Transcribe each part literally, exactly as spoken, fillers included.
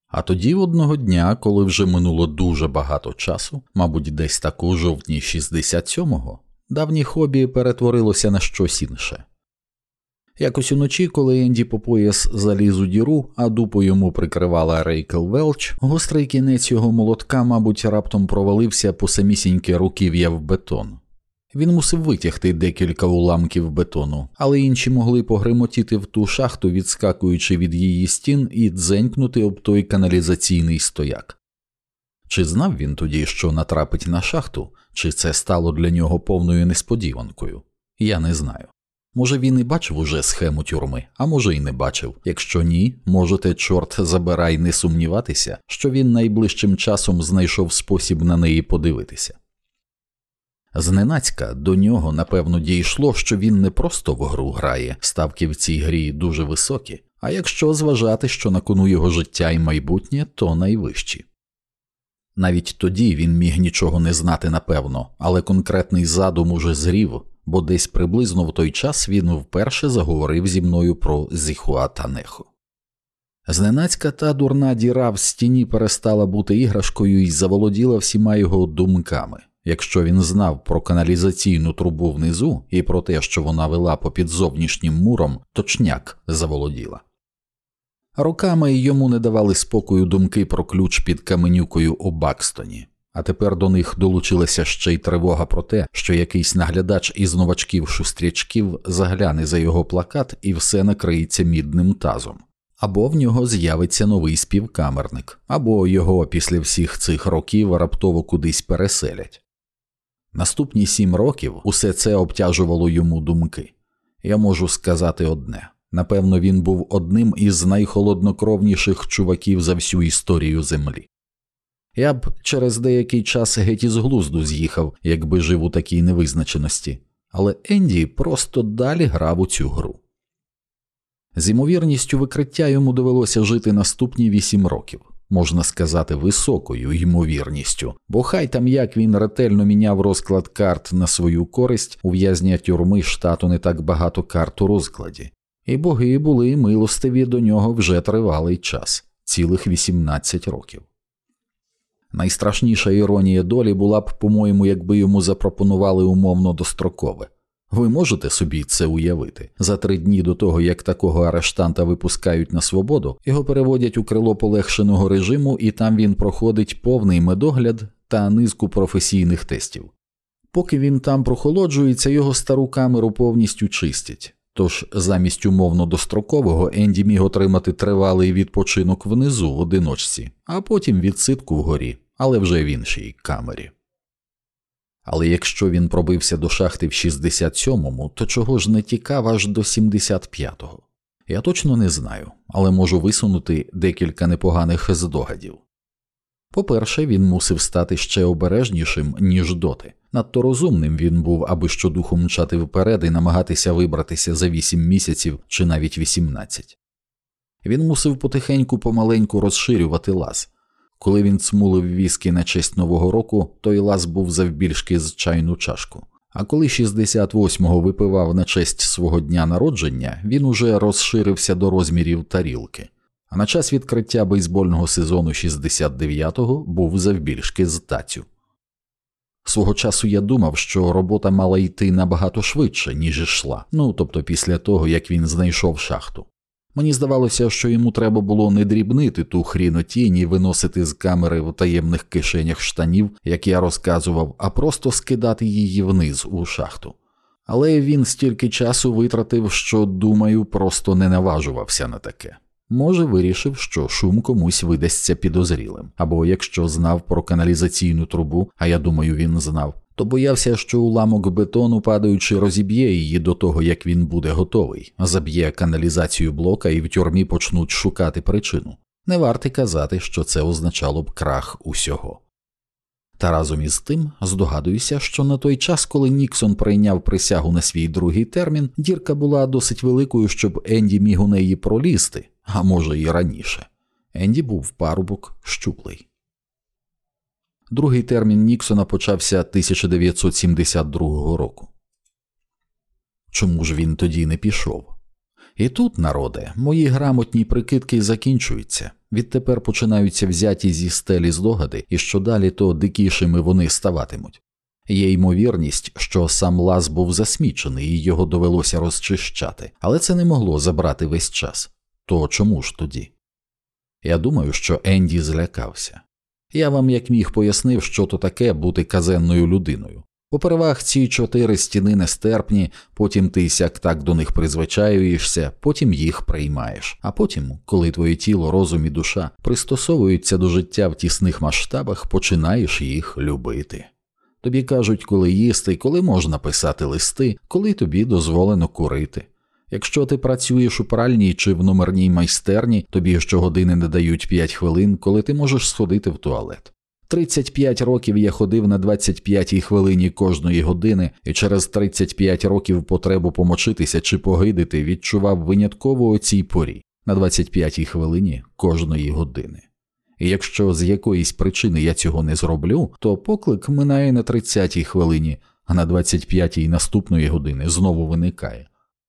А тоді одного дня, коли вже минуло дуже багато часу, мабуть, десь так у жовтні шістдесят сьомого, давнє хобі перетворилося на щось інше. Якось уночі, коли Енді по пояс заліз у діру, а дупу йому прикривала Рейкел Велч, гострий кінець його молотка, мабуть, раптом провалився по самісіньке руків'я в бетон. Він мусив витягти декілька уламків бетону, але інші могли погримотіти в ту шахту, відскакуючи від її стін і дзенькнути об той каналізаційний стояк. Чи знав він тоді, що натрапить на шахту, чи це стало для нього повною несподіванкою? Я не знаю. Може, він і бачив уже схему тюрми, а може і не бачив. Якщо ні, можете, чорт забирай, не сумніватися, що він найближчим часом знайшов спосіб на неї подивитися. Зненацька до нього, напевно, дійшло, що він не просто в гру грає, ставки в цій грі дуже високі, а якщо зважати, що на кону його життя і майбутнє, то найвищі. Навіть тоді він міг нічого не знати напевно, але конкретний задум уже зрів, бо десь приблизно в той час він вперше заговорив зі мною про Зіхуатанеху. Зненацька та дурна діра в стіні перестала бути іграшкою і заволоділа всіма його думками. Якщо він знав про каналізаційну трубу внизу і про те, що вона вела попід зовнішнім муром, точняк заволоділа. Роками йому не давали спокою думки про ключ під каменюкою у Бакстоні. А тепер до них долучилася ще й тривога про те, що якийсь наглядач із новачків-шустрячків загляне за його плакат і все накриється мідним тазом. Або в нього з'явиться новий співкамерник, або його після всіх цих років раптово кудись переселять. Наступні сім років усе це обтяжувало йому думки. Я можу сказати одне. Напевно, він був одним із найхолоднокровніших чуваків за всю історію Землі. Я б через деякий час геть із глузду з'їхав, якби жив у такій невизначеності, але Енді просто далі грав у цю гру. З ймовірністю викриття йому довелося жити наступні вісім років, можна сказати, високою ймовірністю, бо хай там як він ретельно міняв розклад карт на свою користь, у в'язня тюрми штату не так багато карт у розкладі, і боги були милостиві до нього вже тривалий час, цілих вісімнадцять років. Найстрашніша іронія долі була б, по-моєму, якби йому запропонували умовно дострокове. Ви можете собі це уявити? За три дні до того, як такого арештанта випускають на свободу, його переводять у крило полегшеного режиму, і там він проходить повний медогляд та низку професійних тестів. Поки він там прохолоджується, його стару камеру повністю чистять. Тож замість умовно дострокового Енді міг отримати тривалий відпочинок внизу в одиночці, а потім відсидку вгорі, але вже в іншій камері. Але якщо він пробився до шахти в шістдесят сьомому, то чого ж не тікав аж до сімдесят п'ятого? Я точно не знаю, але можу висунути декілька непоганих здогадів. По-перше, він мусив стати ще обережнішим, ніж доти. Надто розумним він був, аби щодуху мчати вперед і намагатися вибратися за вісім місяців чи навіть вісімнадцять. Він мусив потихеньку помаленьку розширювати лаз. Коли він цмулив віскі на честь Нового року, той лаз був завбільшки з чайну чашку. А коли шістдесят восьмого випивав на честь свого дня народження, він уже розширився до розмірів тарілки. А на час відкриття бейсбольного сезону шістдесят дев'ятого був завбільшки з тацю. Свого часу я думав, що робота мала йти набагато швидше, ніж йшла, ну, тобто після того, як він знайшов шахту. Мені здавалося, що йому треба було не дрібнити ту хрінотінь і виносити з камери в таємних кишенях штанів, як я розказував, а просто скидати її вниз у шахту. Але він стільки часу витратив, що, думаю, просто не наважувався на таке. Може, вирішив, що шум комусь видасться підозрілим, або якщо знав про каналізаційну трубу, а я думаю, він знав, то боявся, що уламок бетону, падаючи, розіб'є її до того, як він буде готовий, заб'є каналізацію блока і в тюрмі почнуть шукати причину. Не варто казати, що це означало б крах усього. Та разом із тим здогадуюся, що на той час, коли Ніксон прийняв присягу на свій другий термін, дірка була досить великою, щоб Енді міг у неї пролізти, а може і раніше. Енді був парубок щуплий. Другий термін Ніксона почався тисяча дев'ятсот сімдесят другого року. Чому ж він тоді не пішов? І тут, народе, мої грамотні прикидки закінчуються. Відтепер починаються взяті зі стелі здогади, і що далі, то дикішими вони ставатимуть. Є ймовірність, що сам лаз був засмічений і його довелося розчищати, але це не могло забрати весь час. То чому ж тоді? Я думаю, що Енді злякався. Я вам як міг пояснив, що то таке бути казенною людиною. Попервах ці чотири стіни нестерпні, потім ти сяк так до них призвичаюєшся, потім їх приймаєш, а потім, коли твоє тіло, розум і душа пристосовуються до життя в тісних масштабах, починаєш їх любити. Тобі кажуть, коли їсти, коли можна писати листи, коли тобі дозволено курити. Якщо ти працюєш у пральній чи в номерній майстерні, тобі щогодини не дають п'ять хвилин, коли ти можеш сходити в туалет. тридцять п'ять років я ходив на двадцять п'ятій хвилині кожної години, і через тридцять п'ять років потребу помочитися чи погидити відчував винятково у цій порі, на двадцять п'ятій хвилині кожної години. І якщо з якоїсь причини я цього не зроблю, то поклик минає на тридцятій хвилині, а на двадцять п'ятій наступної години знову виникає.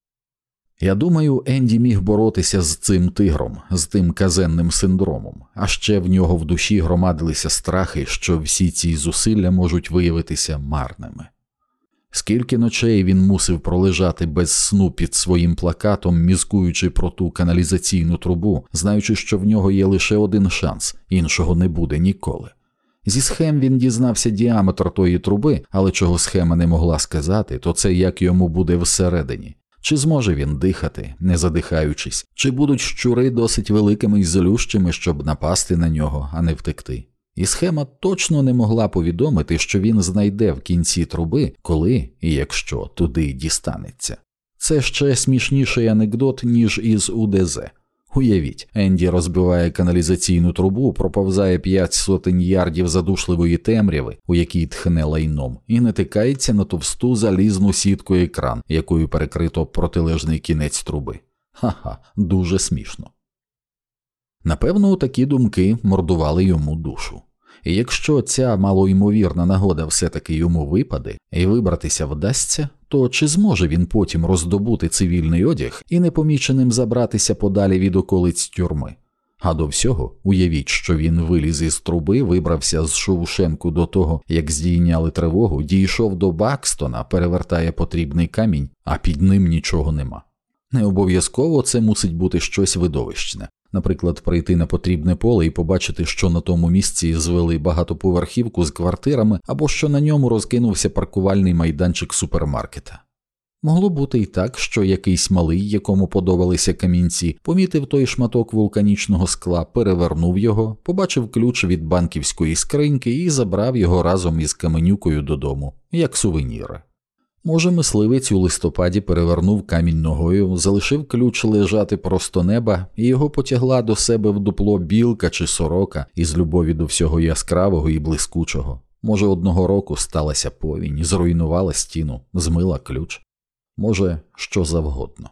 Я думаю, Енді міг боротися з цим тигром, з тим казенним синдромом, а ще в нього в душі громадилися страхи, що всі ці зусилля можуть виявитися марними. Скільки ночей він мусив пролежати без сну під своїм плакатом, мізкуючи про ту каналізаційну трубу, знаючи, що в нього є лише один шанс, іншого не буде ніколи. Зі схем він дізнався діаметр тої труби, але чого схема не могла сказати, то це як йому буде всередині. Чи зможе він дихати, не задихаючись, чи будуть щури досить великими і злющими, щоб напасти на нього, а не втекти. І схема точно не могла повідомити, що він знайде в кінці труби, коли і якщо туди дістанеться. Це ще смішніший анекдот, ніж із У Де Зе. Уявіть, Енді розбиває каналізаційну трубу, проповзає п'ять сотень ярдів задушливої темряви, у якій тхне лайном, і натикається на товсту залізну сітку екран, якою перекрито протилежний кінець труби. Ха-ха, дуже смішно. Напевно, такі думки мордували йому душу. І якщо ця малоймовірна нагода все-таки йому випаде і вибратися вдасться, то чи зможе він потім роздобути цивільний одяг і непоміченим забратися подалі від околиць тюрми? А до всього, уявіть, що він виліз із труби, вибрався з Шоушенку до того, як здійняли тривогу, дійшов до Бакстона, перевертає потрібний камінь, а під ним нічого нема. Не обов'язково це мусить бути щось видовищне. Наприклад, прийти на потрібне поле і побачити, що на тому місці звели багатоповерхівку з квартирами, або що на ньому розкинувся паркувальний майданчик супермаркета. Могло бути і так, що якийсь малий, якому подобалися камінці, помітив той шматок вулканічного скла, перевернув його, побачив ключ від банківської скриньки і забрав його разом із каменюкою додому, як сувеніри. Може, мисливець у листопаді перевернув камінь ногою, залишив ключ лежати просто неба, і його потягла до себе в дупло білка чи сорока із любові до всього яскравого і блискучого. Може, одного року сталася повінь, зруйнувала стіну, змила ключ. Може, що завгодно.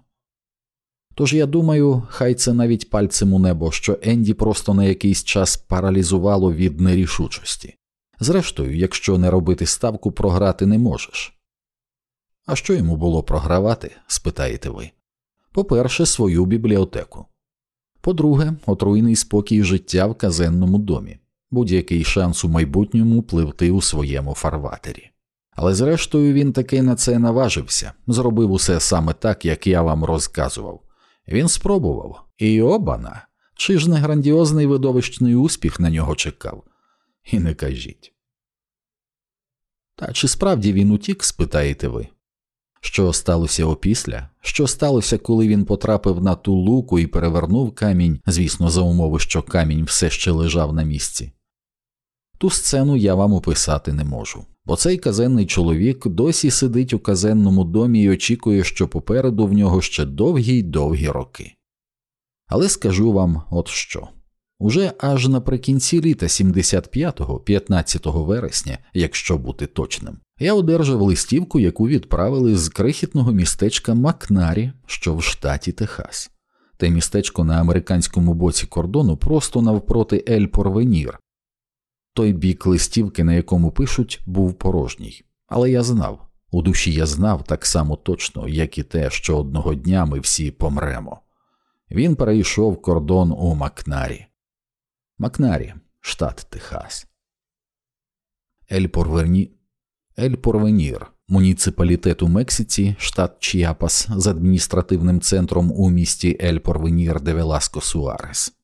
Тож я думаю, хай це навіть пальцем у небо, що Енді просто на якийсь час паралізувало від нерішучості. Зрештою, якщо не робити ставку, програти не можеш. А що йому було програвати, спитаєте ви? По-перше, свою бібліотеку. По-друге, отруйний спокій життя в казенному домі. Будь-який шанс у майбутньому пливти у своєму фарватері. Але зрештою він таки на це наважився, зробив усе саме так, як я вам розказував. Він спробував. І обана! Чи ж не грандіозний видовищний успіх на нього чекав? І не кажіть. Та чи справді він утік, спитаєте ви? Що сталося опісля? Що сталося, коли він потрапив на ту луку і перевернув камінь, звісно, за умови, що камінь все ще лежав на місці? Ту сцену я вам описати не можу, бо цей казенний чоловік досі сидить у казенному домі і очікує, що попереду в нього ще довгі-довгі роки. Але скажу вам от що. Уже аж наприкінці літа сімдесят п'ятого, п'ятнадцятого вересня, якщо бути точним, я одержав листівку, яку відправили з крихітного містечка Макнарі, що в штаті Техас. Те містечко на американському боці кордону просто навпроти Ель-Порвенір. Той бік листівки, на якому пишуть, був порожній. Але я знав. У душі я знав так само точно, як і те, що одного дня ми всі помремо. Він перейшов кордон у Макнарі. Макнарі, штат Техас. Ель-Порвені... Ель-Порвенір, муніципалітет у Мексиці, штат Чіапас, з адміністративним центром у місті Ель-Порвенір де Веласко Суарес.